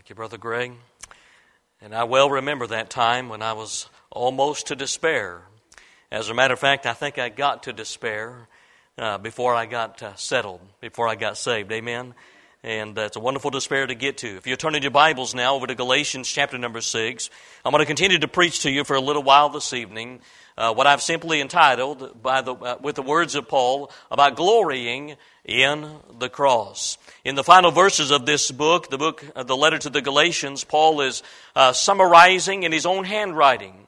Thank you, Brother Greg. And I well remember that time when I was almost to despair. As a matter of fact, I think I got to despair before I got settled, before I got saved. Amen? And it's a wonderful despair to get to. If you're turning your Bibles now over to Galatians chapter number 6, I'm going to continue to preach to you for a little while this evening what I've simply entitled, with the words of Paul, about glorying in the cross. In the final verses of this book, the letter to the Galatians, Paul is summarizing in his own handwriting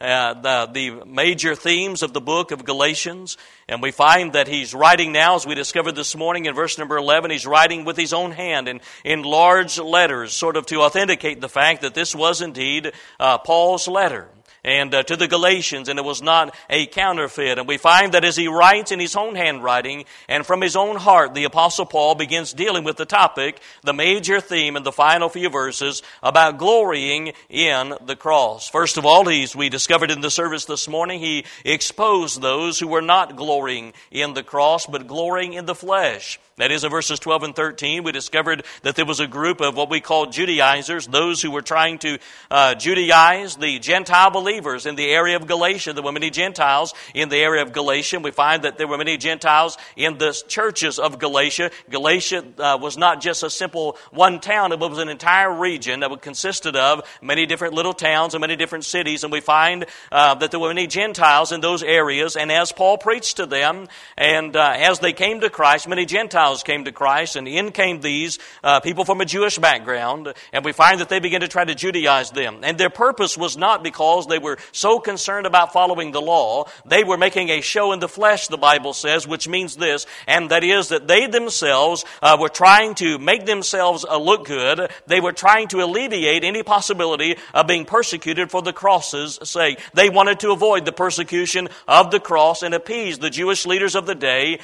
the major themes of the book of Galatians. And we find that he's writing now, as we discovered this morning in verse number 11, he's writing with his own hand and in large letters, sort of to authenticate the fact that this was indeed Paul's letter. And to the Galatians, and it was not a counterfeit. And we find that as he writes in his own handwriting and from his own heart, the Apostle Paul begins dealing with the topic, the major theme in the final few verses about glorying in the cross. First of all, we discovered in the service this morning, he exposed those who were not glorying in the cross, but glorying in the flesh. That is, in verses 12 and 13, we discovered that there was a group of what we call Judaizers, those who were trying to Judaize the Gentile believers in the area of Galatia. There were many Gentiles in the area of Galatia. We find that there were many Gentiles in the churches of Galatia. Galatia was not just a simple one town. It was an entire region that consisted of many different little towns and many different cities. And we find that there were many Gentiles in those areas. And as Paul preached to them, and as they came to Christ, many Gentiles came to Christ, and in came these people from a Jewish background, and we find that they began to try to Judaize them. And their purpose was not because they were so concerned about following the law. They were making a show in the flesh, the Bible says, which means this, and that is that they themselves were trying to make themselves look good. They were trying to alleviate any possibility of being persecuted for the cross's sake. They wanted to avoid the persecution of the cross and appease the Jewish leaders of the day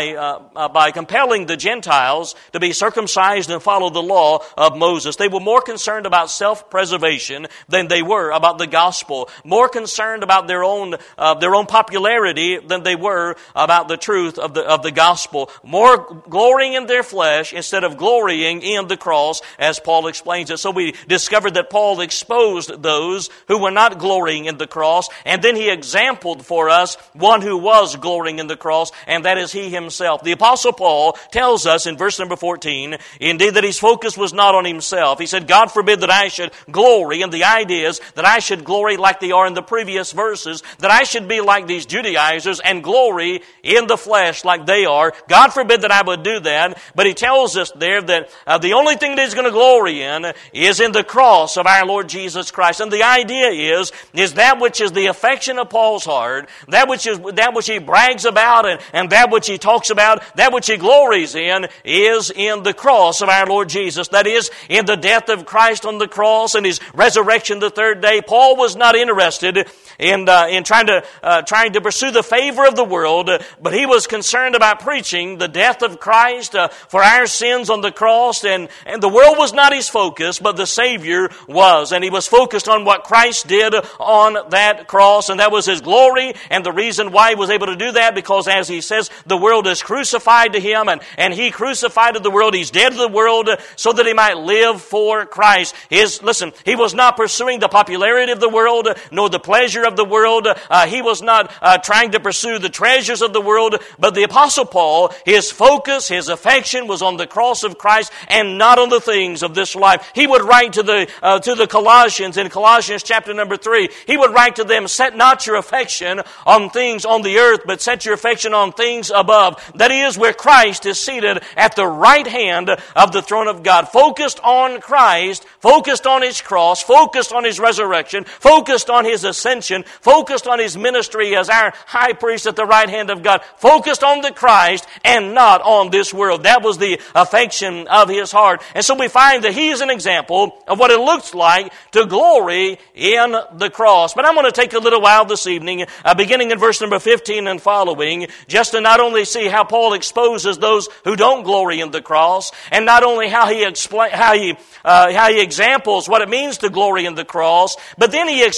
by compelling the Gentiles to be circumcised and follow the law of Moses. They were more concerned about self-preservation than they were about the gospel. More concerned about their own popularity than they were about the truth of the gospel. More glorying in their flesh instead of glorying in the cross, as Paul explains it. So we discovered that Paul exposed those who were not glorying in the cross, and then he exampled for us one who was glorying in the cross, and that is he himself. The Apostle Paul tells us in verse number 14, indeed, that his focus was not on himself. He said, God forbid that I should glory, and the idea is that I should glory like they are in the previous verses, that I should be like these Judaizers and glory in the flesh like they are. God forbid that I would do that, but he tells us there that the only thing that he's going to glory in is in the cross of our Lord Jesus Christ. And the idea is that which is the affection of Paul's heart, that which he brags about, and that which he talks about, that which he glories in is in the cross of our Lord Jesus. That is, in the death of Christ on the cross and his resurrection the third day. Paul was not interested in trying to pursue the favor of the world, but he was concerned about preaching the death of Christ for our sins on the cross. And the world was not his focus, but the Savior was. And he was focused on what Christ did on that cross, and that was his glory. And the reason why he was able to do that, because as he says, the world is crucified to him, and he crucified to the world. He's dead to the world so that he might live for Christ. He was not pursuing the popularity of the world, nor the pleasure of the world. He was not trying to pursue the treasures of the world. But the Apostle Paul, his focus, his affection was on the cross of Christ and not on the things of this life. He would write to the Colossians in Colossians chapter number 3. He would write to them, set not your affection on things on the earth, but set your affection on things above. That is, where Christ is seated at the right hand of the throne of God. Focused on Christ, focused on his cross, focused on his resurrection, focused on his ascension, focused on his ministry as our high priest at the right hand of God, focused on the Christ and not on this world. That was the affection of his heart. And so we find that he is an example of what it looks like to glory in the cross. But I'm going to take a little while this evening, beginning in verse number 15 and following, just to not only see how Paul exposes those who don't glory in the cross, and not only how he examples what it means to glory in the cross, but then he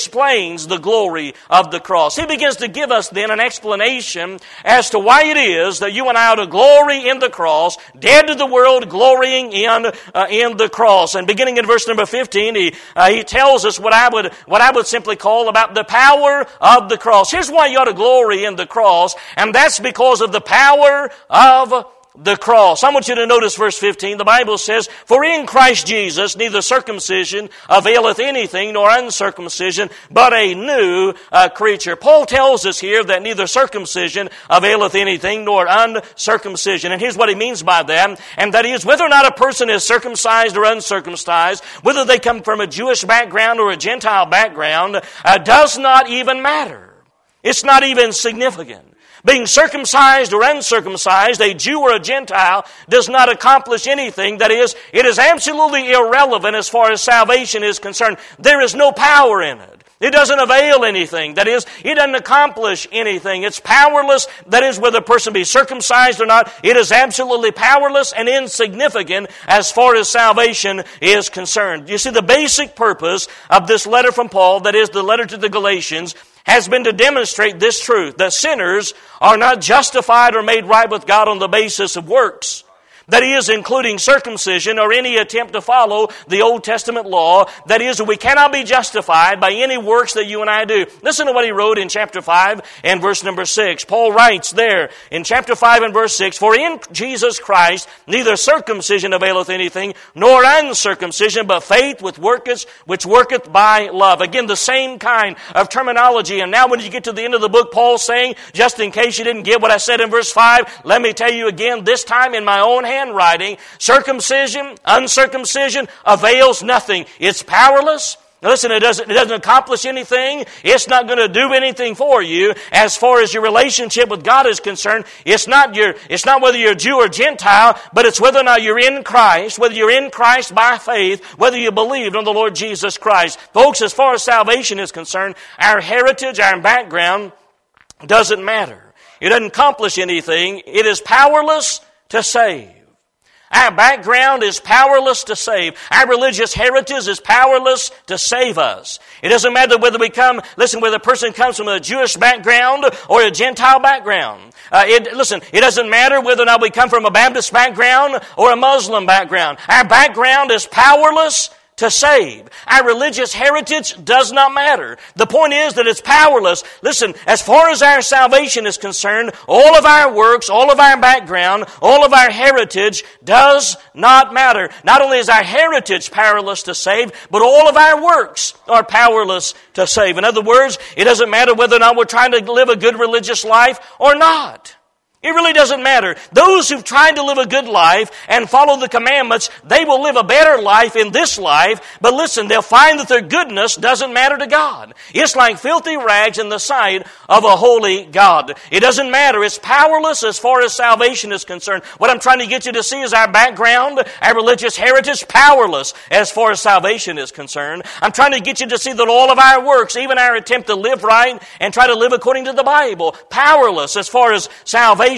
explains the glory of the cross. He begins to give us then an explanation as to why it is that you and I are to glory in the cross, dead to the world, glorying in the cross. And beginning in verse number 15, he tells us what I would simply call about the power of the cross. Here's why you ought to glory in the cross, and that's because of the power of the cross. I want you to notice verse 15. The Bible says, "For in Christ Jesus neither circumcision availeth anything, nor uncircumcision, but a new creature." Paul tells us here that neither circumcision availeth anything, nor uncircumcision. And here's what he means by that, and that is whether or not a person is circumcised or uncircumcised, whether they come from a Jewish background or a Gentile background, does not even matter. It's not even significant. Being circumcised or uncircumcised, a Jew or a Gentile, does not accomplish anything. That is, it is absolutely irrelevant as far as salvation is concerned. There is no power in it. It doesn't avail anything. That is, it doesn't accomplish anything. It's powerless. That is, whether a person be circumcised or not, it is absolutely powerless and insignificant as far as salvation is concerned. You see, the basic purpose of this letter from Paul, that is the letter to the Galatians, has been to demonstrate this truth, that sinners are not justified or made right with God on the basis of works. That is, including circumcision or any attempt to follow the Old Testament law. That is, we cannot be justified by any works that you and I do. Listen to what he wrote in chapter 5 and verse number 6. Paul writes there in chapter 5 and verse 6, "For in Jesus Christ neither circumcision availeth anything, nor uncircumcision, but faith which worketh by love." Again, the same kind of terminology. And now when you get to the end of the book, Paul's saying, just in case you didn't get what I said in verse 5, let me tell you again, this time in my own handwriting, circumcision, uncircumcision avails nothing. It's powerless. Now listen, it doesn't accomplish anything. It's not going to do anything for you as far as your relationship with God is concerned. It's not whether you're a Jew or Gentile, but it's whether or not you're in Christ, whether you're in Christ by faith, whether you believe on the Lord Jesus Christ. Folks, as far as salvation is concerned, our heritage, our background doesn't matter. It doesn't accomplish anything. It is powerless to save. Our background is powerless to save. Our religious heritage is powerless to save us. It doesn't matter whether whether a person comes from a Jewish background or a Gentile background. It doesn't matter whether or not we come from a Baptist background or a Muslim background. Our background is powerless to save. Our religious heritage does not matter. The point is that it's powerless. Listen, as far as our salvation is concerned, all of our works, all of our background, all of our heritage does not matter. Not only is our heritage powerless to save, but all of our works are powerless to save. In other words, it doesn't matter whether or not we're trying to live a good religious life or not. It really doesn't matter. Those who've tried to live a good life and follow the commandments, they will live a better life in this life. But listen, they'll find that their goodness doesn't matter to God. It's like filthy rags in the sight of a holy God. It doesn't matter. It's powerless as far as salvation is concerned. What I'm trying to get you to see is our background, our religious heritage, powerless as far as salvation is concerned. I'm trying to get you to see that all of our works, even our attempt to live right and try to live according to the Bible, powerless as far as salvation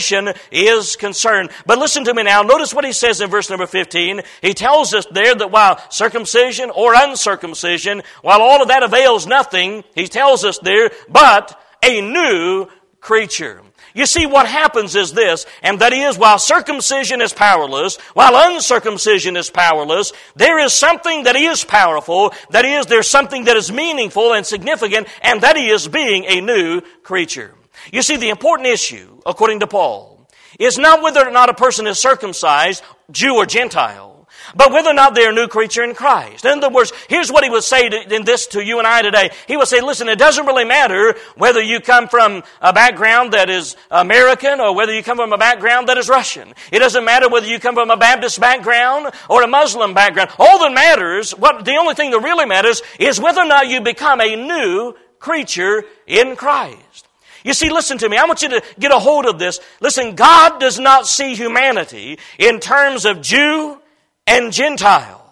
is concerned. But listen to me now. Notice what he says in verse number 15. He tells us there that while circumcision or uncircumcision, while all of that avails nothing, he tells us there, but a new creature. You see, what happens is this, and that is, while circumcision is powerless, while uncircumcision is powerless, there is something that is powerful. That is, there's something that is meaningful and significant, and that is being a new creature. You see, the important issue, according to Paul, is not whether or not a person is circumcised, Jew or Gentile, but whether or not they're a new creature in Christ. In other words, here's what he would say in this to you and I today. He would say, listen, it doesn't really matter whether you come from a background that is American or whether you come from a background that is Russian. It doesn't matter whether you come from a Baptist background or a Muslim background. All that matters, the only thing that really matters is whether or not you become a new creature in Christ. You see, listen to me. I want you to get a hold of this. Listen, God does not see humanity in terms of Jew and Gentile.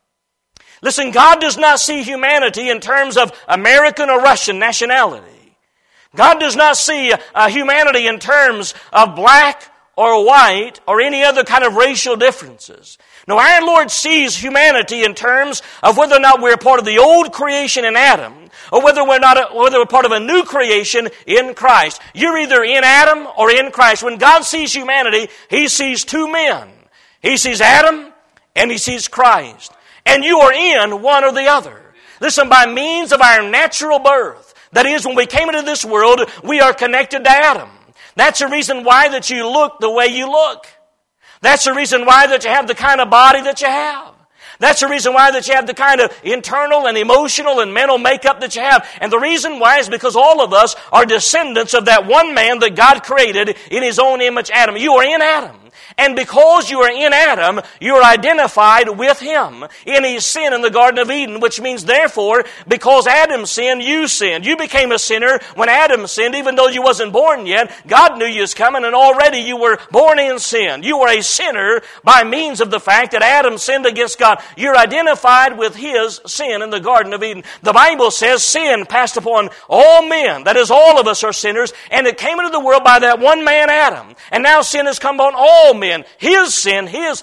Listen, God does not see humanity in terms of American or Russian nationality. God does not see humanity in terms of black or white or any other kind of racial differences. No, our Lord sees humanity in terms of whether or not we're part of the old creation in Adam or whether we're part of a new creation in Christ. You're either in Adam or in Christ. When God sees humanity, He sees two men. He sees Adam and He sees Christ. And you are in one or the other. Listen, by means of our natural birth, that is, when we came into this world, we are connected to Adam. That's the reason why that you look the way you look. That's the reason why that you have the kind of body that you have. That's the reason why that you have the kind of internal and emotional and mental makeup that you have. And the reason why is because all of us are descendants of that one man that God created in His own image, Adam. You are in Adam. And because you are in Adam, you are identified with him in his sin in the Garden of Eden, which means, therefore, because Adam sinned, you sinned. You became a sinner when Adam sinned, even though you wasn't born yet. God knew you was coming, and already you were born in sin. You were a sinner by means of the fact that Adam sinned against God. You're identified with his sin in the Garden of Eden. The Bible says sin passed upon all men. That is, all of us are sinners, and it came into the world by that one man, Adam. And now sin has come upon all men. His sin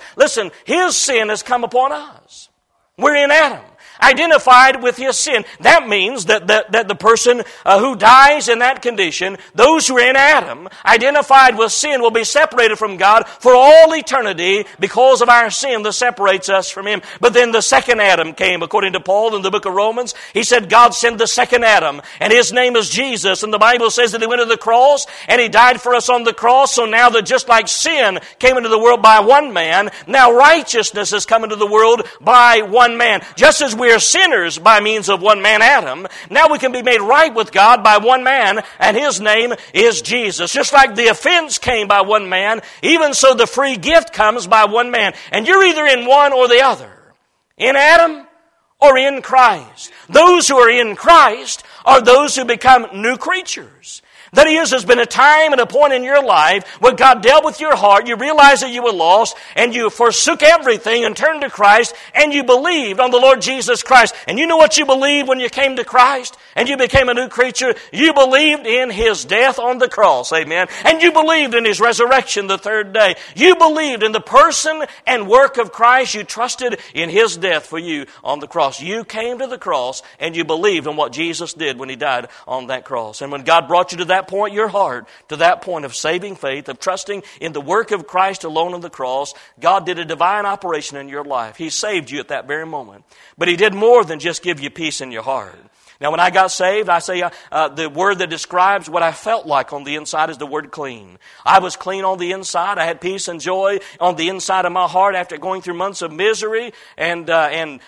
has come upon us. We're in Adam, identified with his sin. That means that the person who dies in that condition, those who are in Adam, identified with sin, will be separated from God for all eternity because of our sin that separates us from him. But then the second Adam came, according to Paul in the book of Romans. He said God sent the second Adam, and his name is Jesus. And the Bible says that he went to the cross, and he died for us on the cross. So now that just like sin came into the world by one man, now righteousness has come into the world by one man. Just as we are sinners by means of one man, Adam, now we can be made right with God by one man, and his name is Jesus. Just like the offense came by one man, even so the free gift comes by one man. And you're either in one or the other, in Adam or in Christ. Those who are in Christ are those who become new creatures. That is, there's been a time and a point in your life where God dealt with your heart, you realized that you were lost, and you forsook everything and turned to Christ, and you believed on the Lord Jesus Christ. And you know what you believed when you came to Christ and you became a new creature? You believed in His death on the cross, amen. And you believed in His resurrection the third day. You believed in the person and work of Christ. You trusted in His death for you on the cross. You came to the cross and you believed in what Jesus did when He died on that cross. And when God brought you to that point, your heart, to that point of saving faith, of trusting in the work of Christ alone on the cross, God did a divine operation in your life. He saved you at that very moment. But He did more than just give you peace in your heart. Now, when I got saved, I say the word that describes what I felt like on the inside is the word clean. I was clean on the inside. I had peace and joy on the inside of my heart after going through months of misery and an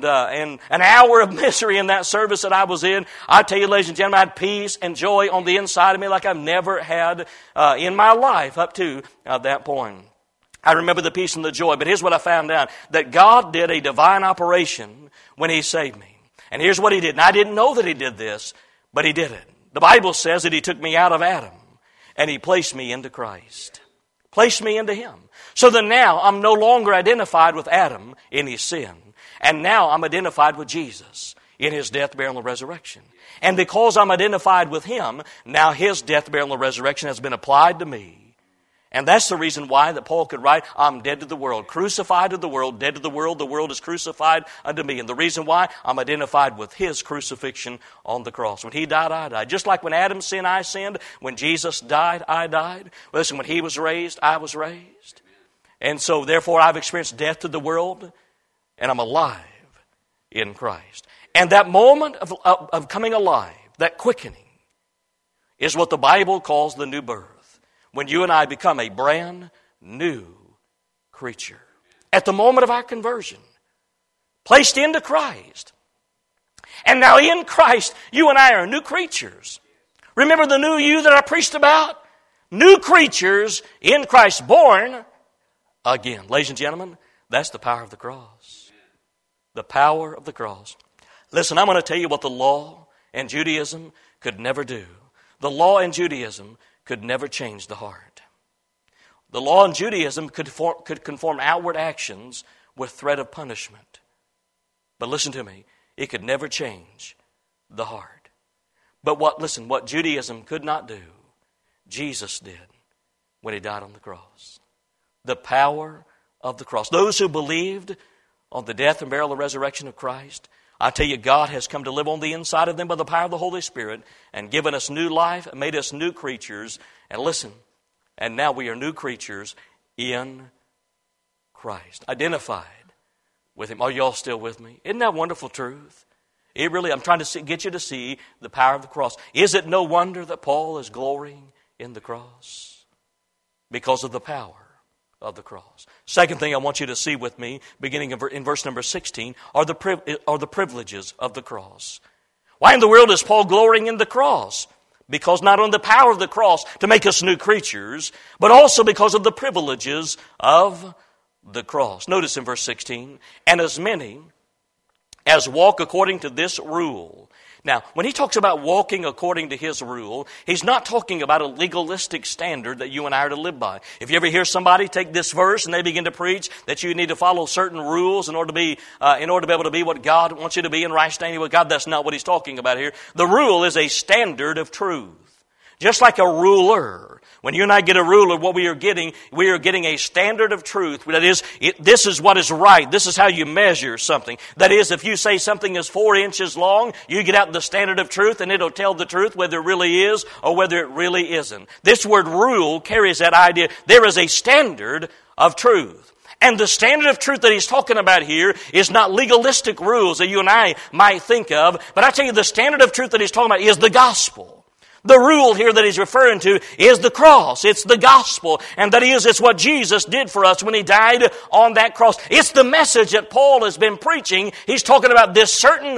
hour of misery in that service that I was in. I tell you, ladies and gentlemen, I had peace and joy on the inside of me like I've never had in my life up to that point. I remember the peace and the joy, but here's what I found out, that God did a divine operation when He saved me. And here's what He did. And I didn't know that He did this, but He did it. The Bible says that He took me out of Adam and He placed me into Christ. Placed me into Him. So that now I'm no longer identified with Adam in his sin. And now I'm identified with Jesus in His death, burial, and resurrection. And because I'm identified with Him, now His death, burial, and resurrection has been applied to me. And that's the reason why that Paul could write, I'm dead to the world, crucified to the world, dead to the world is crucified unto me. And the reason why, I'm identified with His crucifixion on the cross. When He died, I died. Just like when Adam sinned, I sinned. When Jesus died, I died. Listen, when He was raised, I was raised. And so, therefore, I've experienced death to the world, and I'm alive in Christ. And that moment of coming alive, that quickening, is what the Bible calls the new birth. When you and I become a brand new creature. At the moment of our conversion. Placed into Christ. And now in Christ, you and I are new creatures. Remember the new you that I preached about? New creatures in Christ, born again. Ladies and gentlemen, that's the power of the cross. The power of the cross. Listen, I'm going to tell you what the law and Judaism could never do. The law and Judaism could never change the heart. The law in Judaism could conform outward actions with threat of punishment. But listen to me, it could never change the heart. But what Judaism could not do, Jesus did. when He died on the cross. The power of the cross. Those who believed on the death and burial and resurrection of Christ, I tell you, God has come to live on the inside of them by the power of the Holy Spirit and given us new life and made us new creatures. And listen, and now we are new creatures in Christ, identified with Him. Are y'all still with me? Isn't that wonderful truth? I'm trying to get you to see the power of the cross. Is it no wonder that Paul is glorying in the cross? Because of the power of the cross. Second thing I want you to see with me, beginning in verse number 16, are the privileges of the cross. Why in the world is Paul glorying in the cross? Because not only the power of the cross to make us new creatures, but also because of the privileges of the cross. Notice in verse 16, and as many as walk according to this rule. Now, when he talks about walking according to his rule, he's not talking about a legalistic standard that you and I are to live by. If you ever hear somebody take this verse and they begin to preach that you need to follow certain rules in order to be able to be what God wants you to be in right standing with God, that's not what he's talking about here. The rule is a standard of truth. Just like a ruler. When you and I get a ruler, what we are getting a standard of truth. That is, this is what is right. This is how you measure something. That is, if you say something is 4 inches long, you get out the standard of truth and it'll tell the truth whether it really is or whether it really isn't. This word rule carries that idea. There is a standard of truth. And the standard of truth that he's talking about here is not legalistic rules that you and I might think of. But I tell you, the standard of truth that he's talking about is the gospel. The rule here that he's referring to is the cross. It's the gospel. And that is, it's what Jesus did for us when He died on that cross. It's the message that Paul has been preaching. He's talking about this certain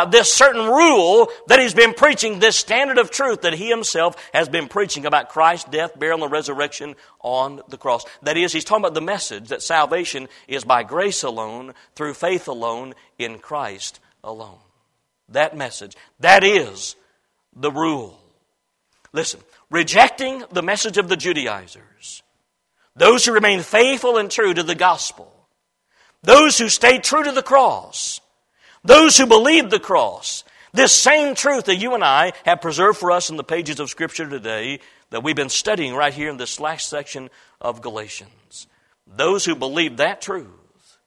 rule that he's been preaching, this standard of truth that he himself has been preaching about Christ's death, burial, and resurrection on the cross. That is, he's talking about the message that salvation is by grace alone, through faith alone, in Christ alone. That message. That is the rule. Listen, rejecting the message of the Judaizers, those who remain faithful and true to the gospel, those who stay true to the cross, those who believe the cross, this same truth that you and I have preserved for us in the pages of Scripture today that we've been studying right here in this last section of Galatians. Those who believe that truth,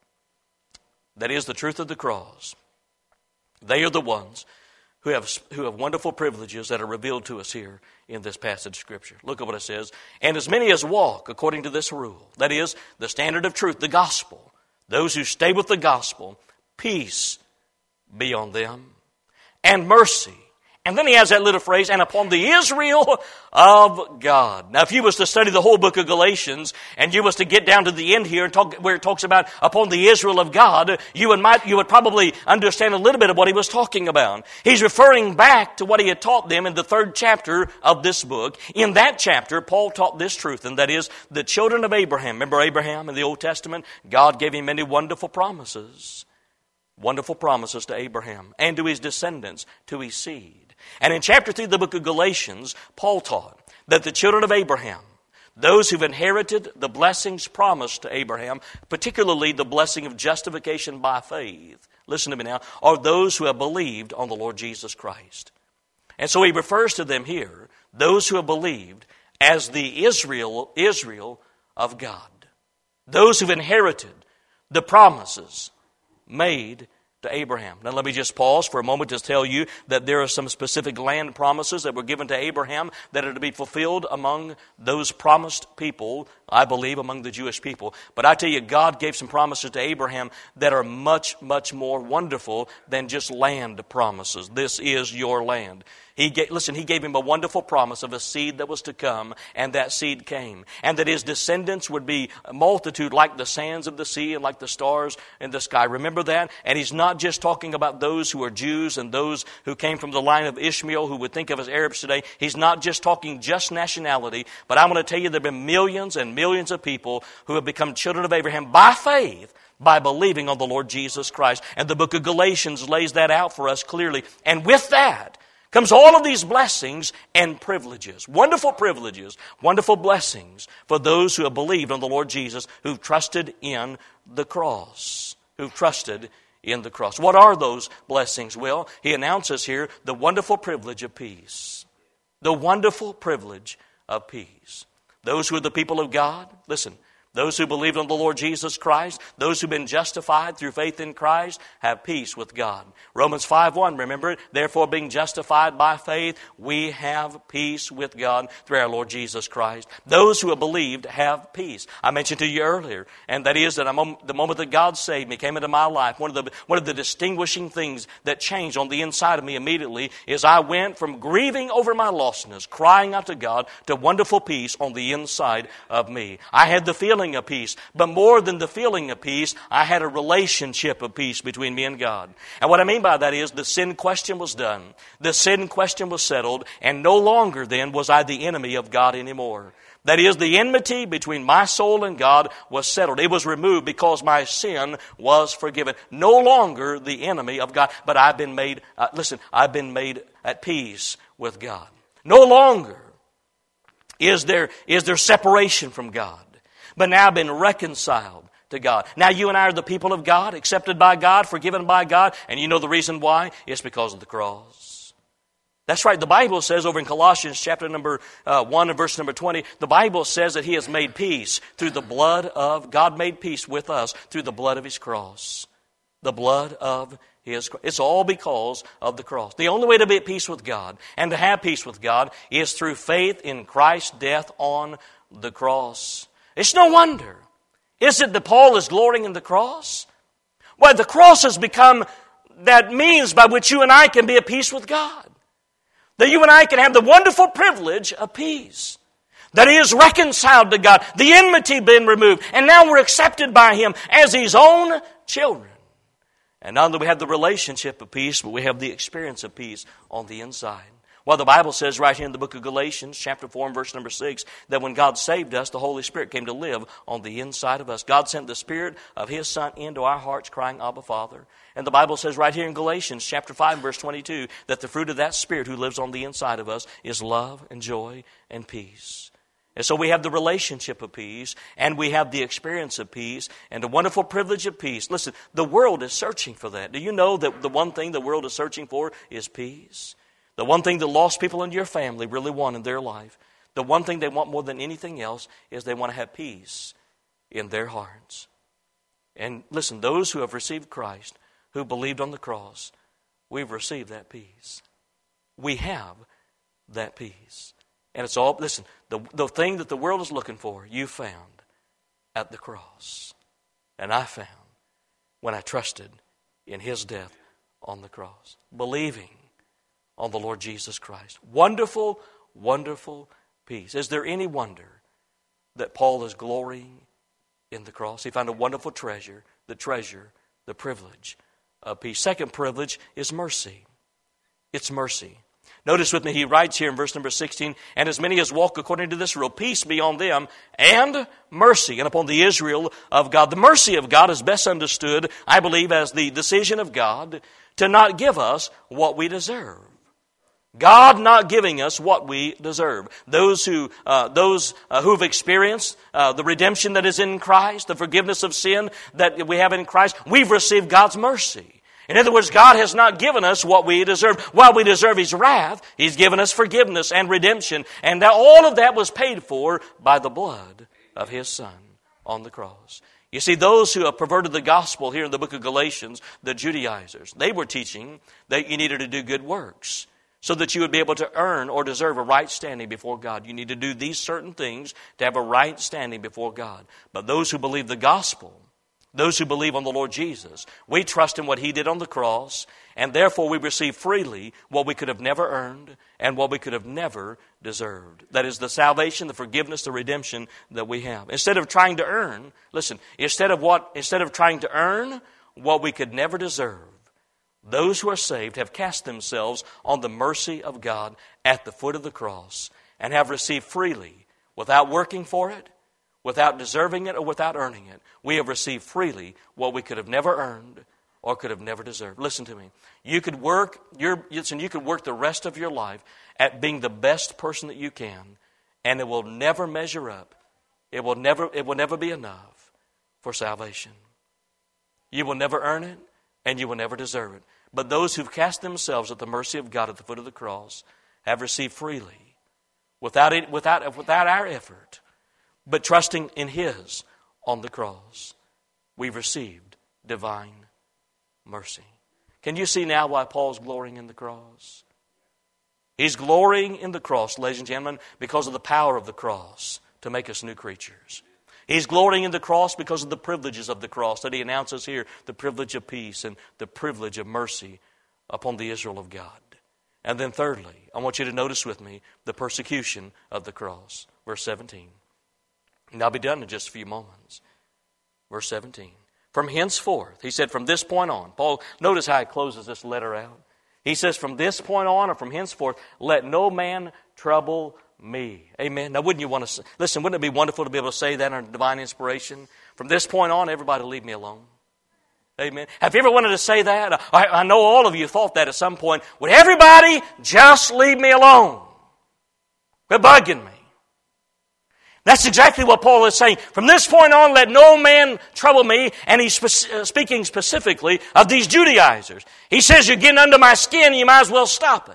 that is the truth of the cross, they are the ones who have wonderful privileges that are revealed to us here in this passage of Scripture. Look at what it says. And as many as walk according to this rule, that is, the standard of truth, the gospel, those who stay with the gospel, peace be on them, and mercy. And then he has that little phrase, and upon the Israel of God. Now, if you was to study the whole book of Galatians, and you was to get down to the end here and where it talks about upon the Israel of God, you would probably understand a little bit of what he was talking about. He's referring back to what he had taught them in the 3rd chapter of this book. In that chapter, Paul taught this truth, and that is the children of Abraham. Remember Abraham in the Old Testament? God gave him many wonderful promises. Wonderful promises to Abraham and to his descendants, to his seed. And in chapter 3 of the book of Galatians, Paul taught that the children of Abraham, those who've inherited the blessings promised to Abraham, particularly the blessing of justification by faith, listen to me now, are those who have believed on the Lord Jesus Christ. And so he refers to them here, those who have believed, as the Israel of God. Those who've inherited the promises made to Abraham. Now let me just pause for a moment to tell you that there are some specific land promises that were given to Abraham that are to be fulfilled among those promised people, I believe, among the Jewish people. But I tell you, God gave some promises to Abraham that are much, much more wonderful than just land promises. This is your land. He gave him a wonderful promise of a seed that was to come, and that seed came. And that his descendants would be a multitude like the sands of the sea and like the stars in the sky. Remember that? And he's not just talking about those who are Jews and those who came from the line of Ishmael, who would think of as Arabs today. He's not just talking just nationality, but I'm going to tell you there have been millions and millions of people who have become children of Abraham by faith, by believing on the Lord Jesus Christ. And the book of Galatians lays that out for us clearly. And with that comes all of these blessings and privileges, wonderful blessings for those who have believed on the Lord Jesus, who've trusted in the cross, What are those blessings? Well, he announces here the wonderful privilege of peace. The wonderful privilege of peace. Those who are the people of God, listen, those who believe on the Lord Jesus Christ, those who've been justified through faith in Christ, have peace with God. Romans 5:1, remember it? Therefore, being justified by faith, we have peace with God through our Lord Jesus Christ. Those who have believed have peace. I mentioned to you earlier, and that is that the moment that God saved me, came into my life, one of the distinguishing things that changed on the inside of me immediately is I went from grieving over my lostness, crying out to God, to wonderful peace on the inside of me. I had the feeling of peace, but more than the feeling of peace, I had a relationship of peace between me and God. And what I mean by that is the sin question was done. The sin question was settled, and no longer then was I the enemy of God anymore. That is, the enmity between my soul and God was settled. It was removed because my sin was forgiven. No longer the enemy of God, but I've been made, I've been made at peace with God. No longer is there separation from God, but now I've been reconciled to God. Now you and I are the people of God, accepted by God, forgiven by God, and you know the reason why? It's because of the cross. That's right. The Bible says over in Colossians chapter number 1 and verse number 20, the Bible says that He has made peace through the blood of, God made peace with us through the blood of His cross. The blood of His cross. It's all because of the cross. The only way to be at peace with God and to have peace with God is through faith in Christ's death on the cross. It's no wonder. Is it that Paul is glorying in the cross? Well, the cross has become that means by which you and I can be at peace with God. That you and I can have the wonderful privilege of peace. That He is reconciled to God. The enmity been removed. And now we're accepted by Him as His own children. And not only do we have the relationship of peace, but we have the experience of peace on the inside. Well, the Bible says right here in the book of Galatians, chapter 4 and verse number 6, that when God saved us, the Holy Spirit came to live on the inside of us. God sent the Spirit of His Son into our hearts, crying, Abba, Father. And the Bible says right here in Galatians, chapter 5 and verse 22, that the fruit of that Spirit who lives on the inside of us is love and joy and peace. And so we have the relationship of peace, and we have the experience of peace, and the wonderful privilege of peace. Listen, the world is searching for that. Do you know that the one thing the world is searching for is peace? The one thing the lost people in your family really want in their life, the one thing they want more than anything else is they want to have peace in their hearts. And listen, those who have received Christ, who believed on the cross, we've received that peace. We have that peace. And it's all, listen, the thing that the world is looking for, you found at the cross. And I found when I trusted in His death on the cross, believing on the Lord Jesus Christ. Wonderful, wonderful peace. Is there any wonder that Paul is glorying in the cross? He found a wonderful treasure, the privilege of peace. Second privilege is mercy. It's mercy. Notice with me, he writes here in verse number 16, and as many as walk according to this rule, peace be on them, and mercy, and upon the Israel of God. The mercy of God is best understood, I believe, as the decision of God to not give us what we deserve. God not giving us what we deserve. Those who've experienced the redemption that is in Christ, the forgiveness of sin that we have in Christ, we've received God's mercy. In other words, God has not given us what we deserve. While we deserve His wrath, He's given us forgiveness and redemption. And that all of that was paid for by the blood of His Son on the cross. You see, those who have perverted the gospel here in the book of Galatians, the Judaizers, they were teaching that you needed to do good works so that you would be able to earn or deserve a right standing before God. You need to do these certain things to have a right standing before God. But those who believe the gospel, those who believe on the Lord Jesus, we trust in what He did on the cross, and therefore we receive freely what we could have never earned and what we could have never deserved. That is the salvation, the forgiveness, the redemption that we have. Instead of trying to earn, listen, instead of trying to earn what we could never deserve, those who are saved have cast themselves on the mercy of God at the foot of the cross and have received freely, without working for it, without deserving it, or without earning it. We have received freely what we could have never earned or could have never deserved. Listen to me. You could work the rest of your life at being the best person that you can, and it will never measure up. It will never be enough for salvation. You will never earn it, and you will never deserve it. But those who've cast themselves at the mercy of God at the foot of the cross have received freely, without our effort, but trusting in His on the cross, we've received divine mercy. Can you see now why Paul's glorying in the cross? He's glorying in the cross, ladies and gentlemen, because of the power of the cross to make us new creatures. He's glorying in the cross because of the privileges of the cross that he announces here, the privilege of peace and the privilege of mercy upon the Israel of God. And then thirdly, I want you to notice with me the persecution of the cross. Verse 17. And I'll be done in just a few moments. Verse 17. From henceforth, he said, from this point on. Paul, notice how he closes this letter out. He says, from this point on or from henceforth, let no man trouble me. Amen. Now, wouldn't you want to, listen, wouldn't it be wonderful to be able to say that under divine inspiration? From this point on, everybody leave me alone. Amen. Have you ever wanted to say that? I know all of you thought that at some point. Would everybody just leave me alone? Quit bugging me. That's exactly what Paul is saying. From this point on, let no man trouble me. And he's speaking specifically of these Judaizers. He says, you're getting under my skin, you might as well stop it.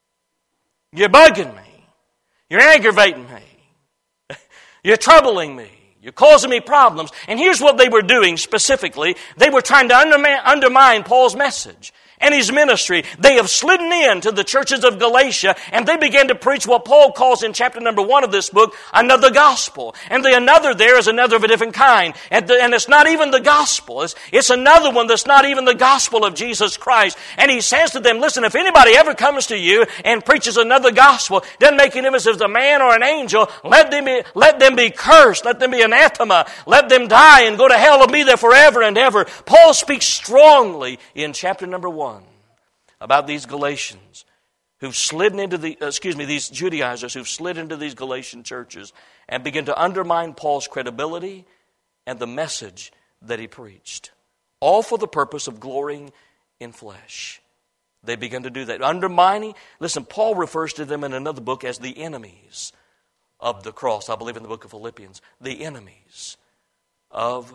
You're bugging me. You're aggravating me. You're troubling me. You're causing me problems. And here's what they were doing specifically. They were trying to undermine Paul's message and his ministry. They have slidden into the churches of Galatia, and they began to preach what Paul calls in chapter number 1 of this book, another gospel. And the another there is another of a different kind. And it's not even the gospel. It's another one that's not even the gospel of Jesus Christ. And he says to them, listen, if anybody ever comes to you and preaches another gospel, doesn't make any difference if it's a man or an angel, let them be cursed, let them be anathema, let them die and go to hell and be there forever and ever. Paul speaks strongly in chapter number 1 about these Galatians who've slid into these Judaizers who've slid into these Galatian churches and begin to undermine Paul's credibility and the message that he preached. All for the purpose of glorying in flesh. They begin to do that. Undermining, listen, Paul refers to them in another book as the enemies of the cross. I believe in the book of Philippians. The enemies of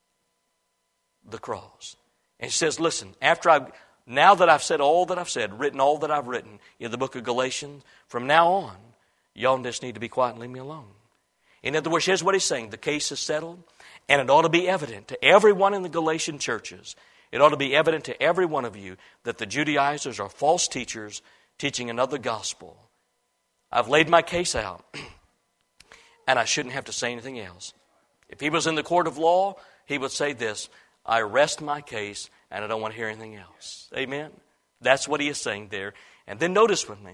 the cross. And he says, listen, now that I've said all that I've said, written all that I've written in the book of Galatians, from now on, y'all just need to be quiet and leave me alone. In other words, here's what he's saying. The case is settled, and it ought to be evident to everyone in the Galatian churches. It ought to be evident to every one of you that the Judaizers are false teachers teaching another gospel. I've laid my case out, and I shouldn't have to say anything else. If he was in the court of law, he would say this, I rest my case, and I don't want to hear anything else. Amen? That's what he is saying there. And then notice with me,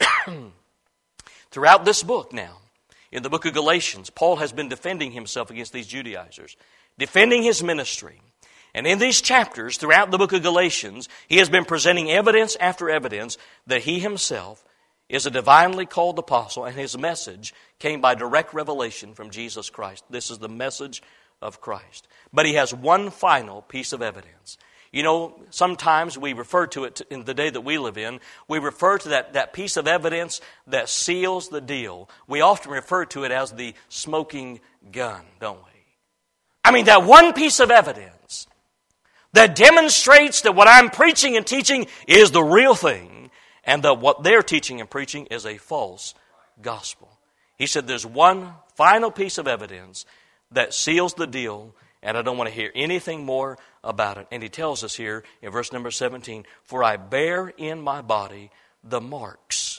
throughout this book now, in the book of Galatians, Paul has been defending himself against these Judaizers, defending his ministry. And in these chapters, throughout the book of Galatians, he has been presenting evidence after evidence that he himself is a divinely called apostle, and his message came by direct revelation from Jesus Christ. This is the message of Christ. But he has one final piece of evidence. You know, sometimes we refer to it in the day that we live in, we refer to that piece of evidence that seals the deal. We often refer to it as the smoking gun, don't we? I mean, that one piece of evidence that demonstrates that what I'm preaching and teaching is the real thing, and that what they're teaching and preaching is a false gospel. He said there's one final piece of evidence that seals the deal, and I don't want to hear anything more about it. And he tells us here in verse number 17, for I bear in my body the marks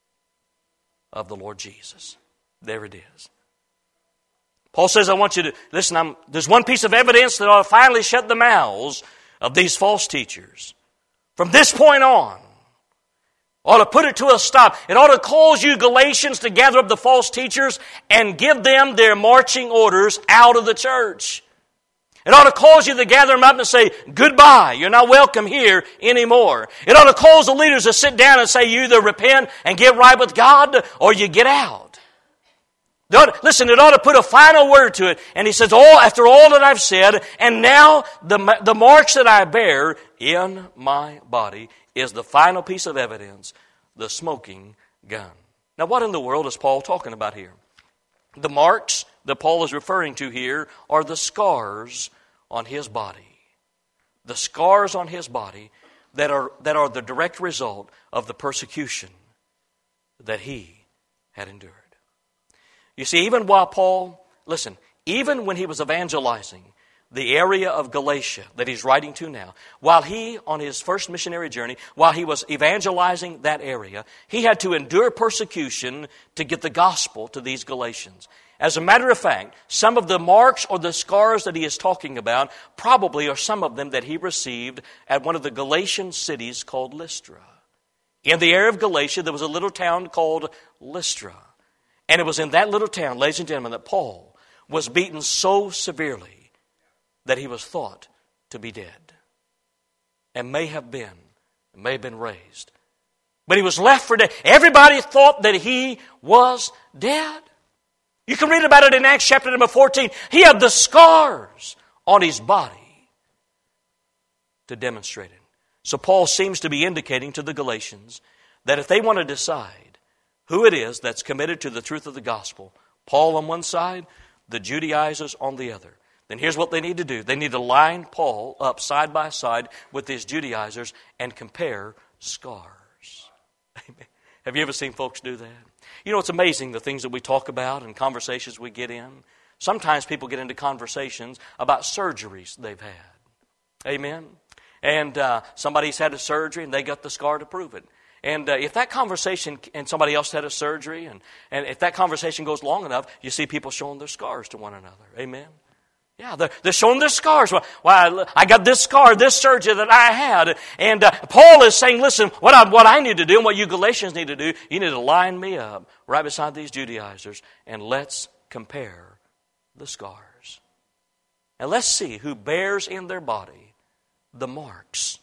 of the Lord Jesus. There it is. Paul says, I want you to, listen, there's one piece of evidence that ought to finally shut the mouths of these false teachers. From this point on, ought to put it to a stop. It ought to cause you Galatians to gather up the false teachers and give them their marching orders out of the church. It ought to cause you to gather them up and say, goodbye, you're not welcome here anymore. It ought to cause the leaders to sit down and say, you either repent and get right with God or you get out. Listen, it ought to put a final word to it. And he says, after all that I've said, and now the marks that I bear in my body is the final piece of evidence, the smoking gun. Now, what in the world is Paul talking about here? The marks that Paul is referring to here are the scars on his body. The scars on his body that are the direct result of the persecution that he had endured. You see, even while Paul listen, even when he was evangelizing the area of Galatia that he's writing to now, while he, on his first missionary journey, while he was evangelizing that area, he had to endure persecution to get the gospel to these Galatians. As a matter of fact, some of the marks or the scars that he is talking about probably are some of them that he received at one of the Galatian cities called Lystra. In the area of Galatia, there was a little town called Lystra. And it was in that little town, ladies and gentlemen, that Paul was beaten so severely that he was thought to be dead and may have been raised. But he was left for dead. Everybody thought that he was dead. You can read about it in Acts chapter number 14. He had the scars on his body to demonstrate it. So Paul seems to be indicating to the Galatians that if they want to decide who it is that's committed to the truth of the gospel, Paul on one side, the Judaizers on the other, then here's what they need to do. They need to line Paul up side by side with these Judaizers and compare scars. Amen. Have you ever seen folks do that? You know, it's amazing the things that we talk about and conversations we get in. Sometimes people get into conversations about surgeries they've had. Amen. And somebody's had a surgery and they got the scar to prove it. And if that conversation, and somebody else had a surgery, and if that conversation goes long enough, you see people showing their scars to one another. Amen. Yeah, they're showing their scars. Well, I got this scar, this surgery that I had. And Paul is saying, listen, what I need to do and what you Galatians need to do, you need to line me up right beside these Judaizers and let's compare the scars. And let's see who bears in their body the marks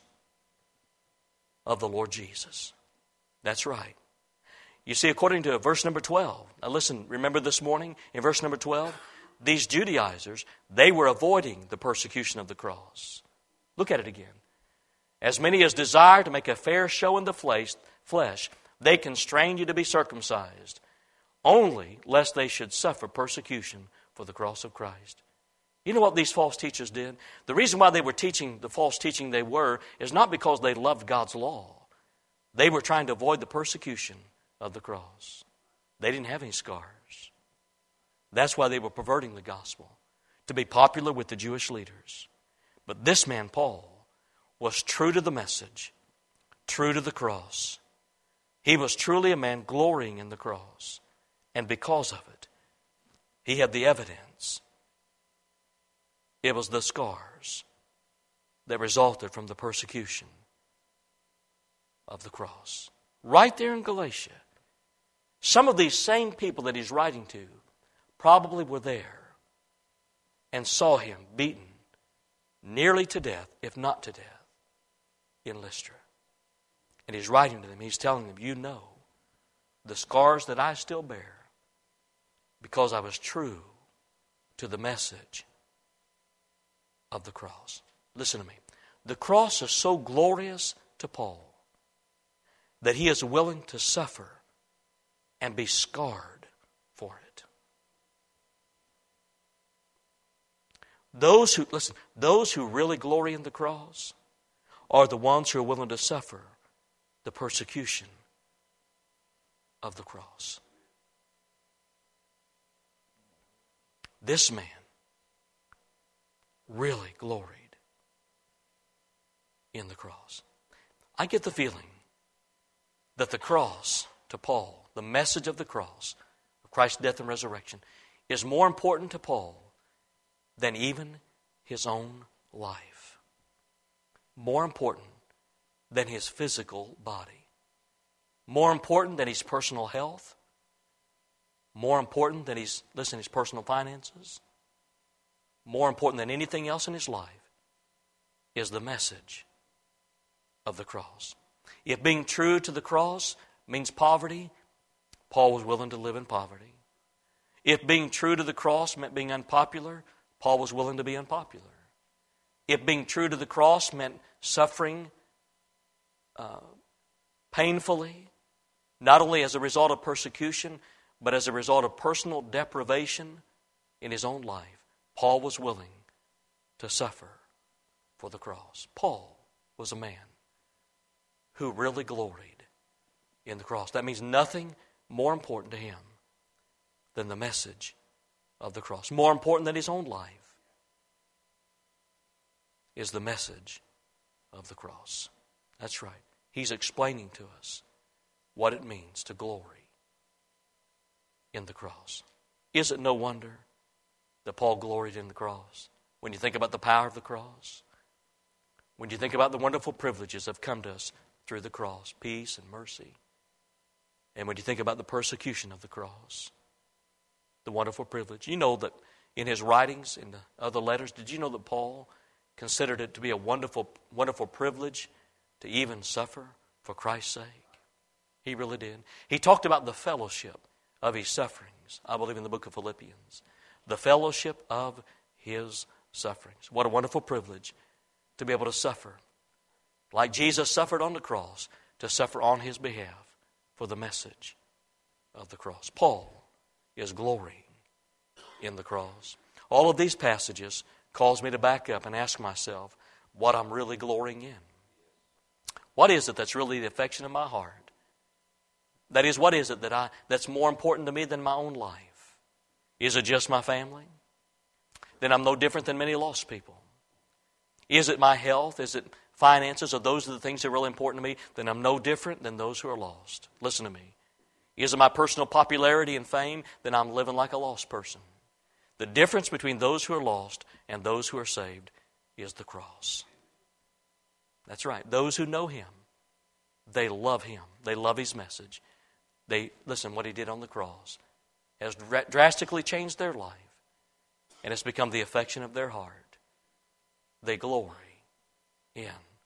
of the Lord Jesus. That's right. You see, according to verse number 12, now listen, remember this morning in verse number 12, these Judaizers, they were avoiding the persecution of the cross. Look at it again. As many as desire to make a fair show in the flesh, they constrain you to be circumcised, only lest they should suffer persecution for the cross of Christ. You know what these false teachers did? The reason why they were teaching the false teaching they were is not because they loved God's law. They were trying to avoid the persecution of the cross. They didn't have any scars. That's why they were perverting the gospel, to be popular with the Jewish leaders. But this man, Paul, was true to the message, true to the cross. He was truly a man glorying in the cross. And because of it, he had the evidence. It was the scars that resulted from the persecution of the cross. Right there in Galatia, some of these same people that he's writing to probably were there and saw him beaten nearly to death, if not to death, in Lystra. And he's writing to them, he's telling them, you know the scars that I still bear because I was true to the message of the cross. Listen to me. The cross is so glorious to Paul that he is willing to suffer and be scarred for it. Those who really glory in the cross are the ones who are willing to suffer the persecution of the cross. This man really gloried in the cross. I get the feeling that the cross to Paul, the message of the cross, of Christ's death and resurrection, is more important to Paul than even his own life. More important than his physical body. More important than his personal health. More important than his personal finances. More important than anything else in his life is the message of the cross. If being true to the cross means poverty, Paul was willing to live in poverty. If being true to the cross meant being unpopular, Paul was willing to be unpopular. If being true to the cross meant suffering painfully, not only as a result of persecution, but as a result of personal deprivation in his own life, Paul was willing to suffer for the cross. Paul was a man who really gloried in the cross. That means nothing more important to him than the message of the cross. More important than his own life is the message of the cross. That's right. He's explaining to us what it means to glory in the cross. Is it no wonder that Paul gloried in the cross? When you think about the power of the cross, when you think about the wonderful privileges that have come to us through the cross, peace and mercy, and when you think about the persecution of the cross, the wonderful privilege. You know that in his writings, in the other letters, did you know that Paul considered it to be a wonderful, wonderful privilege to even suffer for Christ's sake? He really did. He talked about the fellowship of his sufferings, I believe in the book of Philippians. The fellowship of his sufferings. What a wonderful privilege to be able to suffer like Jesus suffered on the cross, to suffer on his behalf for the message of the cross. Paul is glorying in the cross. All of these passages cause me to back up and ask myself what I'm really glorying in. What is it that's really the affection of my heart? That is, what is it that's more important to me than my own life? Is it just my family? Then I'm no different than many lost people. Is it my health? Is it finances? Are those the things that are really important to me? Then I'm no different than those who are lost. Listen to me. Is it my personal popularity and fame? Then I'm living like a lost person. The difference between those who are lost and those who are saved is the cross. That's right. Those who know him, they love him. They love his message. They listen, what he did on the cross has drastically changed their life, and it's become the affection of their heart. They glory in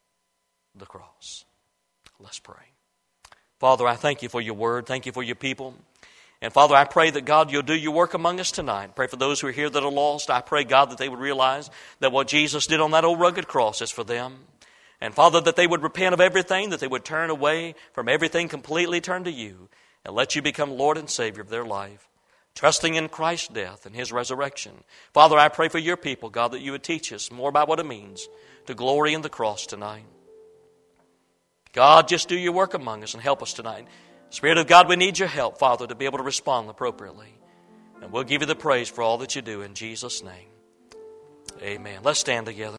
the cross. Let's pray. Father, I thank you for your word. Thank you for your people. And Father, I pray that, God, you'll do your work among us tonight. Pray for those who are here that are lost. I pray, God, that they would realize that what Jesus did on that old rugged cross is for them. And Father, that they would repent of everything, that they would turn away from everything, completely turn to you, and let you become Lord and Savior of their life, trusting in Christ's death and his resurrection. Father, I pray for your people, God, that you would teach us more about what it means to glory in the cross tonight. God, just do your work among us and help us tonight. Spirit of God, we need your help, Father, to be able to respond appropriately. And we'll give you the praise for all that you do in Jesus' name. Amen. Let's stand together.